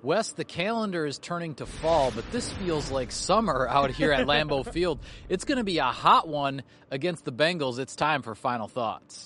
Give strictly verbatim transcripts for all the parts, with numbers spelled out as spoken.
Wes, the calendar is turning to fall, but this feels like summer out here at Lambeau Field. It's going to be a hot one against the Bengals. It's time for Final Thoughts.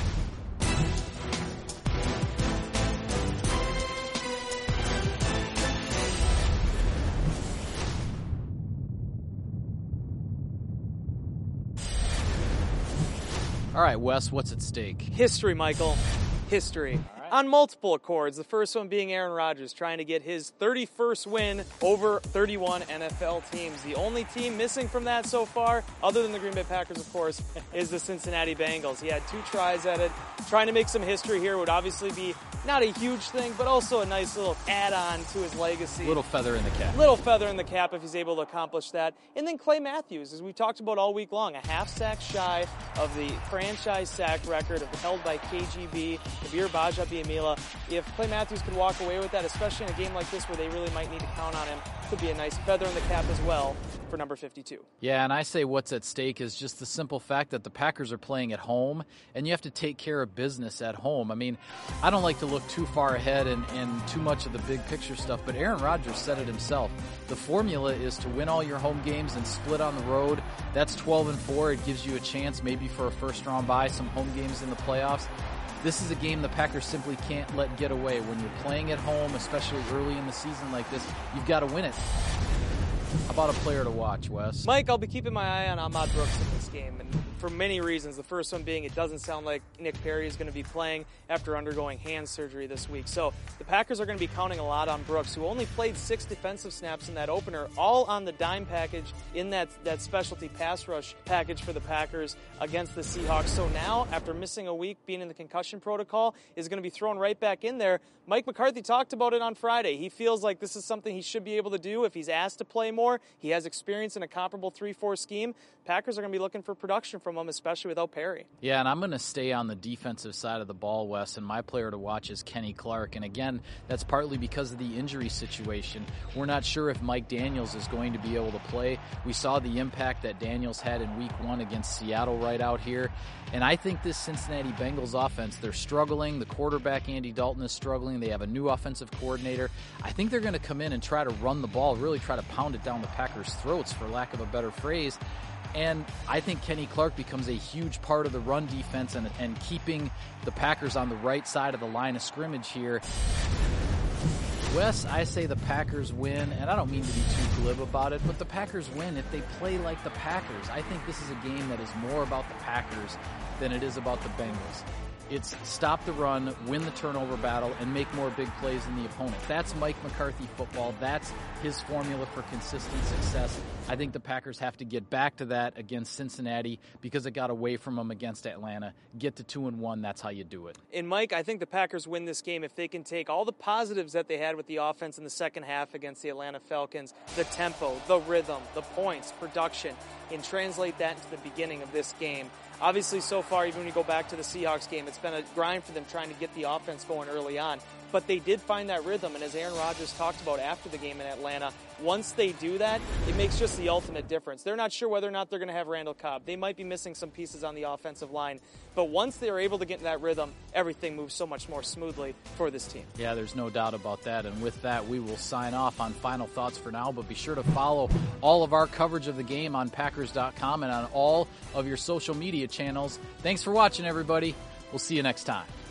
All right, Wes, what's at stake? History, Michael. History. Right. On multiple accords, the first one being Aaron Rodgers trying to get his thirty-first win over thirty-one N F L teams. The only team missing from that so far, other than the Green Bay Packers, of course, is the Cincinnati Bengals. He had two tries at it. Trying to make some history here would obviously be not a huge thing, but also a nice little add-on to his legacy. Little feather in the cap. Little feather in the cap if he's able to accomplish that. And then Clay Matthews, as we talked about all week long, a half sack shy of the franchise sack record held by K G B, Kabir Baja-Biamila. If Clay Matthews could walk away with that, especially in a game like this where they really might need to count on him, could be a nice feather in the cap as well for number fifty-two. Yeah, and I say what's at stake is just the simple fact that the Packers are playing at home, and you have to take care of business at home. I mean, I don't like to look too far ahead and, and too much of the big picture stuff, but Aaron Rodgers said it himself. The formula is to win all your home games and split on the road. That's twelve and four. It gives you a chance maybe for a first-round bye, some home games in the playoffs. This is a game the Packers simply can't let get away. When you're playing at home, especially early in the season like this, you've got to win it. How about a player to watch, Wes? Mike, I'll be keeping my eye on Ahmad Brooks in this game, and for many reasons. The first one being it doesn't sound like Nick Perry is going to be playing after undergoing hand surgery this week. So the Packers are going to be counting a lot on Brooks, who only played six defensive snaps in that opener, all on the dime package in that, that specialty pass rush package for the Packers against the Seahawks. So now, after missing a week, being in the concussion protocol, is going to be thrown right back in there. Mike McCarthy talked about it on Friday. He feels like this is something he should be able to do if he's asked to play more. He has experience in a comparable three four scheme. Packers are going to be looking for production from him, especially without Perry. Yeah, and I'm going to stay on the defensive side of the ball, Wes, and my player to watch is Kenny Clark. And again, that's partly because of the injury situation. We're not sure if Mike Daniels is going to be able to play. We saw the impact that Daniels had in week one against Seattle right out here. And I think this Cincinnati Bengals offense, they're struggling. The quarterback, Andy Dalton, is struggling. They have a new offensive coordinator. I think they're going to come in and try to run the ball, really try to pound it down the Packers' throats, for lack of a better phrase. And I think Kenny Clark becomes a huge part of the run defense and, and keeping the Packers on the right side of the line of scrimmage here. Wes, I say the Packers win, and I don't mean to be too glib about it, but the Packers win if they play like the Packers. I think this is a game that is more about the Packers than it is about the Bengals. It's stop the run, win the turnover battle, and make more big plays than the opponent. That's Mike McCarthy football. That's his formula for consistent success. I think the Packers have to get back to that against Cincinnati because it got away from them against Atlanta. Get to two and one. That's how you do it. And Mike, I think the Packers win this game if they can take all the positives that they had with the offense in the second half against the Atlanta Falcons, the tempo, the rhythm, the points, production, and translate that into the beginning of this game. Obviously, so far, even when you go back to the Seahawks game, it's been a grind for them trying to get the offense going early on. But they did find that rhythm, and as Aaron Rodgers talked about after the game in Atlanta, once they do that, it makes just the ultimate difference. They're not sure whether or not they're going to have Randall Cobb. They might be missing some pieces on the offensive line. But once they are able to get in that rhythm, everything moves so much more smoothly for this team. Yeah, there's no doubt about that. And with that, we will sign off on Final Thoughts for now. But be sure to follow all of our coverage of the game on Packers dot com and on all of your social media channels. Thanks for watching, everybody. We'll see you next time.